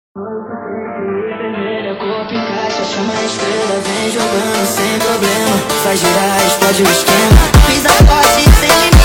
Vermelha, corpo encaixa, chama a estrela, vem jogando sem problema. Faz girar, explode o esquema. Fiz a corte sem limite.